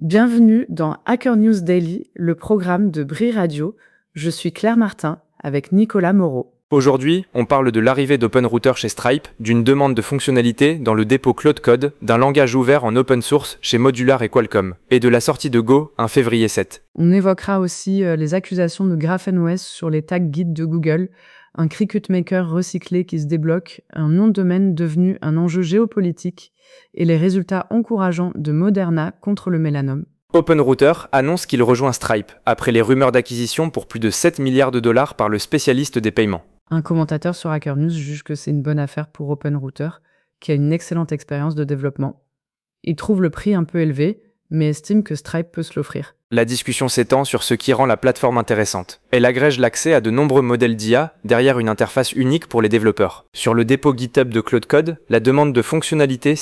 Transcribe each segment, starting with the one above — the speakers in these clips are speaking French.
Bienvenue dans Hacker News Daily, le programme de Bri Radio. Je suis Claire Martin avec Nicolas Moreau. Aujourd'hui, on parle de l'arrivée d'OpenRouter chez Stripe, d'une demande de fonctionnalité dans le dépôt Claude Code, d'un langage ouvert en open source chez Modular et Qualcomm, et de la sortie de Go un février 7. On évoquera aussi les accusations de GraphenOS sur les tags guides de Google, un Cricut Maker recyclé qui se débloque, un nom de domaine devenu un enjeu géopolitique, et les résultats encourageants de Moderna contre le mélanome. OpenRouter annonce qu'il rejoint Stripe, après les rumeurs d'acquisition pour plus de 7 milliards de dollars par le spécialiste des paiements. Un commentateur sur Hacker News juge que c'est une bonne affaire pour OpenRouter, qui a une excellente expérience de développement. Il trouve le prix un peu élevé, mais estime que Stripe peut se l'offrir. La discussion s'étend sur ce qui rend la plateforme intéressante. Elle agrège l'accès à de nombreux modèles d'IA derrière une interface unique pour les développeurs. Sur le dépôt GitHub de Claude Code, la demande de fonctionnalité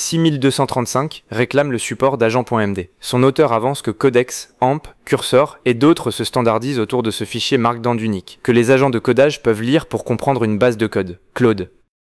6235 réclame le support d'agent.md. Son auteur avance que Codex, AMP, Cursor et d'autres se standardisent autour de ce fichier Markdown unique, que les agents de codage peuvent lire pour comprendre une base de code. Claude.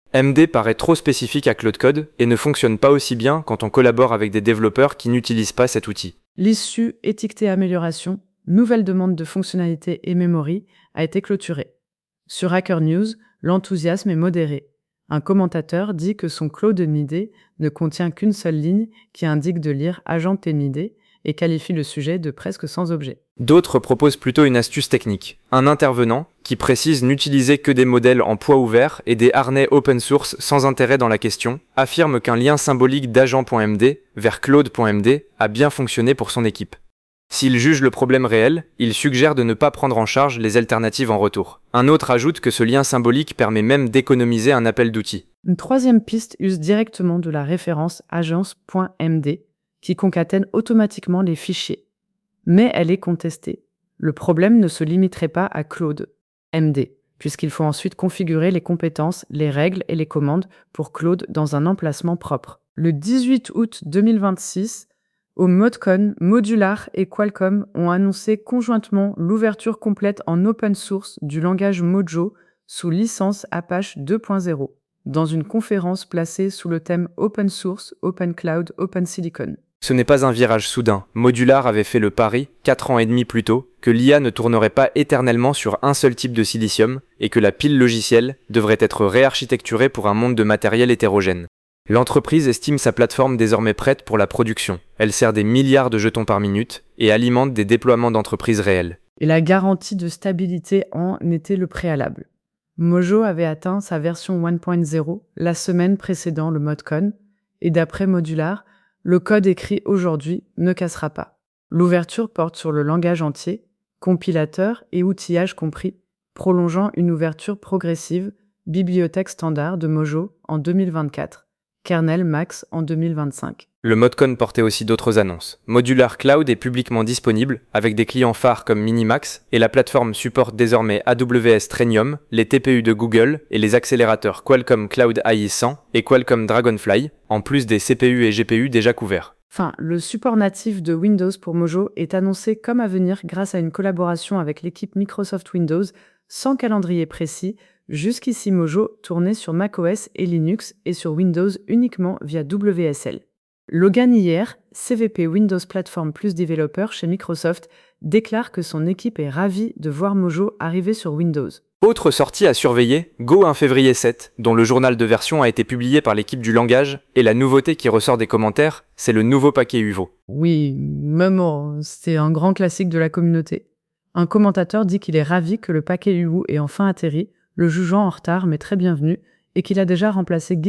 MD paraît trop spécifique à Claude Code et ne fonctionne pas aussi bien quand on collabore avec des développeurs qui n'utilisent pas cet outil. L'issue étiquetée amélioration, nouvelle demande de fonctionnalité et memory, a été clôturée. Sur Hacker News, l'enthousiasme est modéré. Un commentateur dit que son Claude MID ne contient qu'une seule ligne qui indique de lire agent MID et qualifie le sujet de presque sans objet. D'autres proposent plutôt une astuce technique. Un intervenant, qui précise n'utiliser que des modèles en poids ouvert et des harnais open source sans intérêt dans la question, affirme qu'un lien symbolique d'agent.md vers claude.md a bien fonctionné pour son équipe. S'il juge le problème réel, il suggère de ne pas prendre en charge les alternatives en retour. Un autre ajoute que ce lien symbolique permet même d'économiser un appel d'outils. Une troisième piste use directement de la référence agence.md qui concatène automatiquement les fichiers. Mais elle est contestée. Le problème ne se limiterait pas à Claude MD, puisqu'il faut ensuite configurer les compétences, les règles et les commandes pour Claude dans un emplacement propre. Le 18 août 2026, au ModCon, Modular et Qualcomm ont annoncé conjointement l'ouverture complète en open source du langage Mojo sous licence Apache 2.0, dans une conférence placée sous le thème Open Source, Open Cloud, Open Silicon. Ce n'est pas un virage soudain. Modular avait fait le pari, 4 ans et demi plus tôt, que l'IA ne tournerait pas éternellement sur un seul type de silicium et que la pile logicielle devrait être réarchitecturée pour un monde de matériel hétérogène. L'entreprise estime sa plateforme désormais prête pour la production. Elle sert des milliards de jetons par minute et alimente des déploiements d'entreprises réels. Et la garantie de stabilité en était le préalable. Mojo avait atteint sa version 1.0 la semaine précédant le ModCon, et d'après Modular, le code écrit aujourd'hui ne cassera pas. L'ouverture porte sur le langage entier, compilateur et outillage compris, prolongeant une ouverture progressive, bibliothèque standard de Mojo en 2024, kernel max en 2025. Le ModCon portait aussi d'autres annonces. Modular Cloud est publiquement disponible, avec des clients phares comme Minimax, et la plateforme supporte désormais AWS Trainium, les TPU de Google et les accélérateurs Qualcomm Cloud AI 100 et Qualcomm Dragonfly, en plus des CPU et GPU déjà couverts. Enfin, le support natif de Windows pour Mojo est annoncé comme à venir grâce à une collaboration avec l'équipe Microsoft Windows, sans calendrier précis. Jusqu'ici, Mojo tournait sur macOS et Linux et sur Windows uniquement via WSL. Logan hier, CVP Windows Platform Plus développeur chez Microsoft, déclare que son équipe est ravie de voir Mojo arriver sur Windows. Autre sortie à surveiller, Go un février 7, dont le journal de version a été publié par l'équipe du langage, et la nouveauté qui ressort des commentaires, c'est le nouveau paquet UVO. Oui, même c'est un grand classique de la communauté. Un commentateur dit qu'il est ravi que le paquet UVO ait enfin atterri, le jugeant en retard mais très bienvenu, et qu'il a déjà remplacé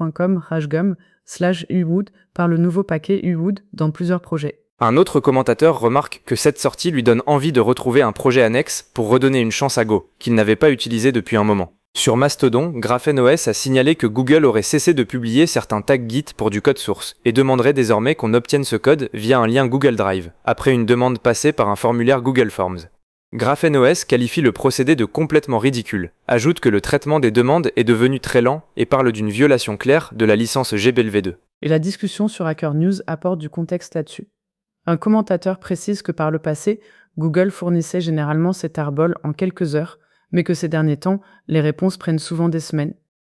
github.com/uwood par le nouveau paquet uwood dans plusieurs projets. Un autre commentateur remarque que cette sortie lui donne envie de retrouver un projet annexe pour redonner une chance à Go, qu'il n'avait pas utilisé depuis un moment. Sur Mastodon, GraphenOS a signalé que Google aurait cessé de publier certains tags Git pour du code source, et demanderait désormais qu'on obtienne ce code via un lien Google Drive, après une demande passée par un formulaire Google Forms. GraphenOS qualifie le procédé de complètement ridicule, ajoute que le traitement des demandes est devenu très lent et parle d'une violation claire de la licence GBLv2. Et la discussion sur Hacker News apporte du contexte là-dessus. Un commentateur précise que par le passé, Google fournissait généralement cet arbol en quelques heures, mais que ces derniers temps, les réponses prennent souvent des semaines.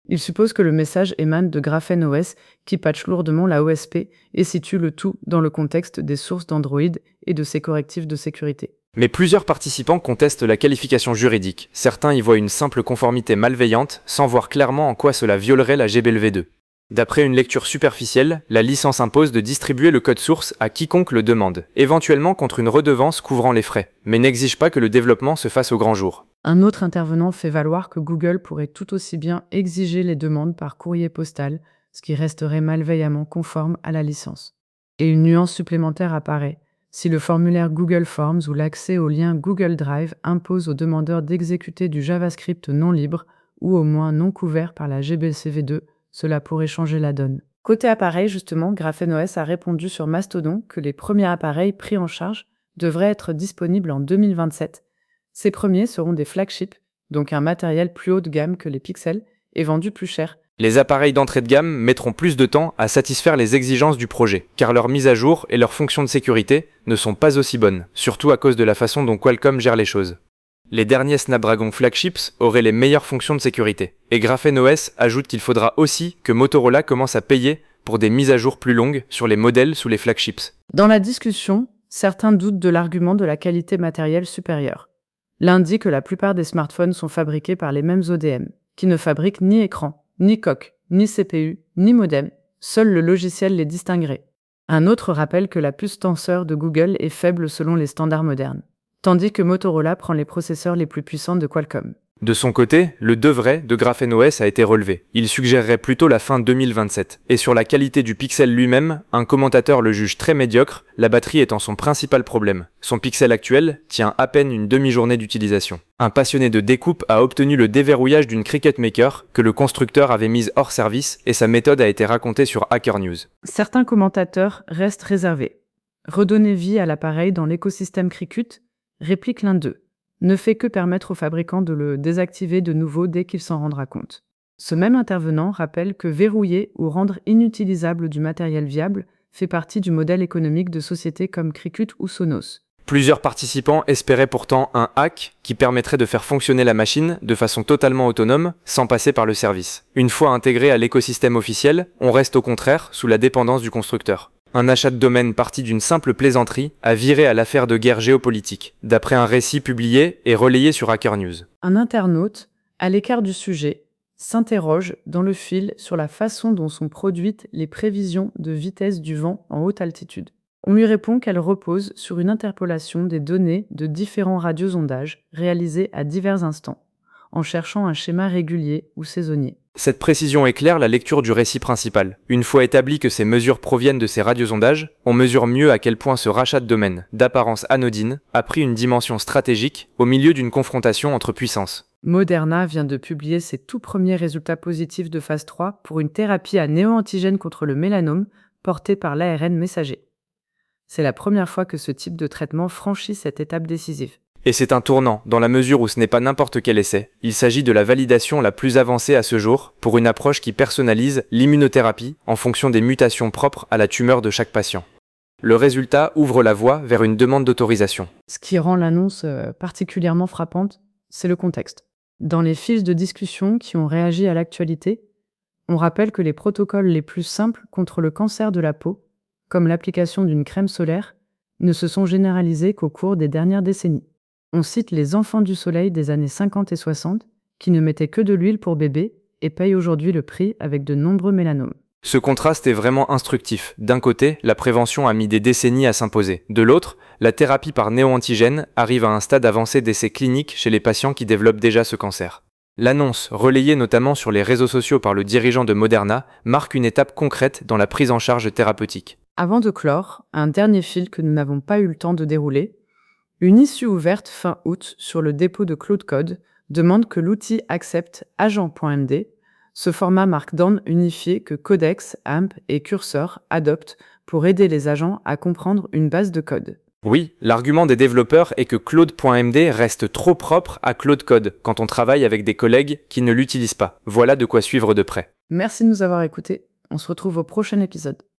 Il suppose que le message émane de Graphene OS qui patche lourdement la OSP et situe le tout dans le contexte des sources d'Android et de ses correctifs de sécurité. Mais plusieurs participants contestent la qualification juridique. Certains y voient une simple conformité malveillante, sans voir clairement en quoi cela violerait la GBLv2. D'après une lecture superficielle, la licence impose de distribuer le code source à quiconque le demande, éventuellement contre une redevance couvrant les frais, mais n'exige pas que le développement se fasse au grand jour. Un autre intervenant fait valoir que Google pourrait tout aussi bien exiger les demandes par courrier postal, ce qui resterait malveillamment conforme à la licence. Et une nuance supplémentaire apparaît. Si le formulaire Google Forms ou l'accès au lien Google Drive impose aux demandeurs d'exécuter du JavaScript non libre ou au moins non couvert par la GBLCV2, cela pourrait changer la donne. Côté appareil, justement, Graphene OS a répondu sur Mastodon que les premiers appareils pris en charge devraient être disponibles en 2027. Ces premiers seront des flagships, donc un matériel plus haut de gamme que les Pixels, et vendu plus cher. Les appareils d'entrée de gamme mettront plus de temps à satisfaire les exigences du projet, car leur mise à jour et leurs fonctions de sécurité ne sont pas aussi bonnes, surtout à cause de la façon dont Qualcomm gère les choses. Les derniers Snapdragon flagships auraient les meilleures fonctions de sécurité, et Graphene OS ajoute qu'il faudra aussi que Motorola commence à payer pour des mises à jour plus longues sur les modèles sous les flagships. Dans la discussion, certains doutent de l'argument de la qualité matérielle supérieure. L'un dit que la plupart des smartphones sont fabriqués par les mêmes ODM, qui ne fabriquent ni écran, ni coque, ni CPU, ni modem. Seul le logiciel les distinguerait. Un autre rappelle que la puce tenseur de Google est faible selon les standards modernes, tandis que Motorola prend les processeurs les plus puissants de Qualcomm. De son côté, le devrait de Graphene OS a été relevé. Il suggérerait plutôt la fin 2027. Et sur la qualité du Pixel lui-même, un commentateur le juge très médiocre, la batterie étant son principal problème. Son Pixel actuel tient à peine une demi-journée d'utilisation. Un passionné de découpe a obtenu le déverrouillage d'une Cricut Maker que le constructeur avait mise hors service et sa méthode a été racontée sur Hacker News. Certains commentateurs restent réservés. Redonner vie à l'appareil dans l'écosystème Cricut, réplique l'un d'eux, ne fait que permettre aux fabricants de le désactiver de nouveau dès qu'il s'en rendra compte. Ce même intervenant rappelle que verrouiller ou rendre inutilisable du matériel viable fait partie du modèle économique de sociétés comme Cricut ou Sonos. Plusieurs participants espéraient pourtant un hack qui permettrait de faire fonctionner la machine de façon totalement autonome, sans passer par le service. Une fois intégré à l'écosystème officiel, on reste au contraire sous la dépendance du constructeur. Un achat de domaine parti d'une simple plaisanterie a viré à l'affaire de guerre géopolitique, d'après un récit publié et relayé sur Hacker News. Un internaute, à l'écart du sujet, s'interroge dans le fil sur la façon dont sont produites les prévisions de vitesse du vent en haute altitude. On lui répond qu'elles reposent sur une interpolation des données de différents radiosondages réalisés à divers instants, en cherchant un schéma régulier ou saisonnier. Cette précision éclaire la lecture du récit principal. Une fois établi que ces mesures proviennent de ces radiosondages, on mesure mieux à quel point ce rachat de domaine, d'apparence anodine, a pris une dimension stratégique au milieu d'une confrontation entre puissances. Moderna vient de publier ses tout premiers résultats positifs de phase 3 pour une thérapie à néoantigène contre le mélanome portée par l'ARN messager. C'est la première fois que ce type de traitement franchit cette étape décisive. Et c'est un tournant, dans la mesure où ce n'est pas n'importe quel essai. Il s'agit de la validation la plus avancée à ce jour, pour une approche qui personnalise l'immunothérapie en fonction des mutations propres à la tumeur de chaque patient. Le résultat ouvre la voie vers une demande d'autorisation. Ce qui rend l'annonce particulièrement frappante, c'est le contexte. Dans les fiches de discussion qui ont réagi à l'actualité, on rappelle que les protocoles les plus simples contre le cancer de la peau, comme l'application d'une crème solaire, ne se sont généralisés qu'au cours des dernières décennies. On cite les enfants du soleil des années 50 et 60 qui ne mettaient que de l'huile pour bébé et payent aujourd'hui le prix avec de nombreux mélanomes. Ce contraste est vraiment instructif. D'un côté, la prévention a mis des décennies à s'imposer. De l'autre, la thérapie par néoantigène arrive à un stade avancé d'essais cliniques chez les patients qui développent déjà ce cancer. L'annonce, relayée notamment sur les réseaux sociaux par le dirigeant de Moderna, marque une étape concrète dans la prise en charge thérapeutique. Avant de clore, un dernier fil que nous n'avons pas eu le temps de dérouler. Une issue ouverte fin août sur le dépôt de Claude Code demande que l'outil accepte agent.md, ce format Markdown unifié que Codex, AMP et Cursor adoptent pour aider les agents à comprendre une base de code. Oui, l'argument des développeurs est que Claude.md reste trop propre à Claude Code quand on travaille avec des collègues qui ne l'utilisent pas. Voilà de quoi suivre de près. Merci de nous avoir écoutés. On se retrouve au prochain épisode.